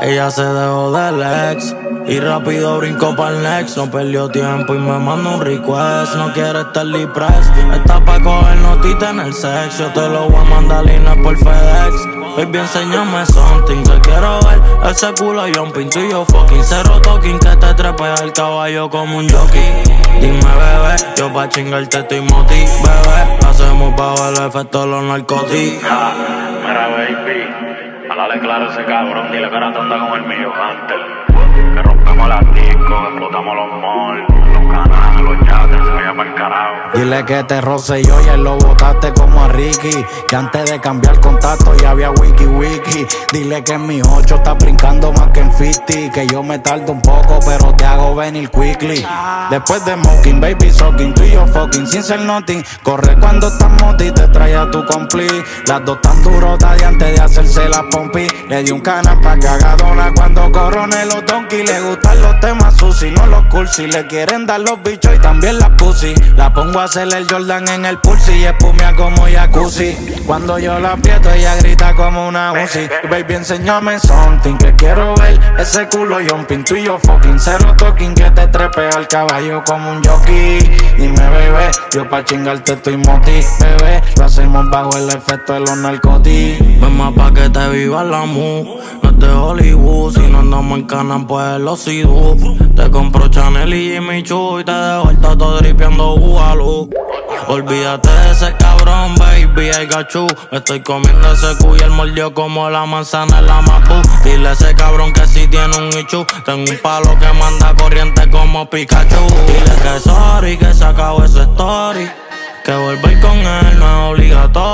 Ella se dejó del ex y rápido brincó pa'l next. No perdió tiempo y me mandó un request. No quiere estar press. Está pa' coger notita en el sex. Yo te lo voy a mandar y no es por FedEx. Baby, enséñame something que quiero ver. Ese culo jumping, tú y yo fucking. Cero talking que te trepea el caballo como un jockey. Dime bebé, yo pa' chingarte estoy moti, bebé. Hacemos bajo el efecto de los narcotics. Mira baby, háblale claro a ese cabrón. Dile que ahora te anda con el mío Hunter. Que rompemos las discos, explotamos los malls, los canales, los yates, se vaya pa'l carajo. Dile que te roce yo y él lo botaste como a Ricky. Que antes de cambiar contacto ya había wiki. Dile que en mi 8 está brincando más que en 50. Que yo me tardo un poco pero te hago venir quickly. Después de smoking, baby soaking, tú y yo fucking sin ser nothing. Corre cuando estás moti, te trae a tu compli. Las dos tan durotas de antes de hacerse la pompi. Le di un canal pa' que haga dona cuando corone los donkey. Le gustan los temas sushi, no los cursi. Le quieren dar los bichos y también la pussy. La pongo a hacer el Jordan en el pulsi y espumea como jacuzzi. Cuando yo la aprieto ella grita como una Uzi. Baby, enséñame something que quiero ver. Ese culo jumping, tú y yo fucking. Cero talking que te trepea el caballo como un jockey. Dime bebé, yo pa' chingarte estoy moti, bebé. Lo hacemos bajo el efecto de los narcotics. Ven más pa' que te viva la mu. No es de Hollywood, si no andamos en Canan pues los Sidú. Te compro Chanel y Jimmy Choo y te dejo el tato dripeando Bugalú. Olvídate de ese cabrón, baby, I got you. Estoy comiendo ese cuy y él mordió como la manzana en la Mapu. Dile a ese cabrón que si tiene un ichu. Tengo un palo que manda corriente como Pikachu. Dile que sorry, que se acabó ese story. Que volver con él no es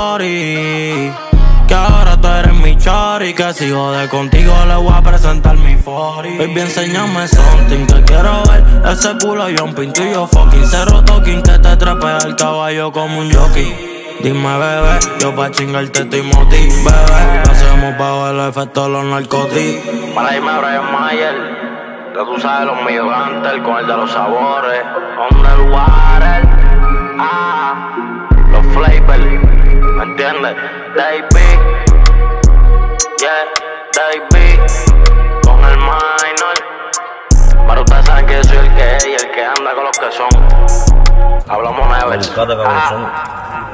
obligatorio. Que ahora tú eres mi chori. Que si jode contigo le voy a presentar mi 40. Baby, enséñame something que quiero ver. Ese culo jumping, tú y yo fucking. Cero talking que te trepea el caballo como un jockey. Dime bebé, yo pa' chingarte estoy moti, bebé. Lo hacemos bajo el efecto de los narcotics. Para irme a Brian Mayer, que tú sabes los míos Hunter con el de los sabores. Underwater, los flavors, ¿me entiendes? Davey, yeah, Davey, con el minor. Pero ustedes saben que yo soy el que es y el que anda con los que son. Hablamos never.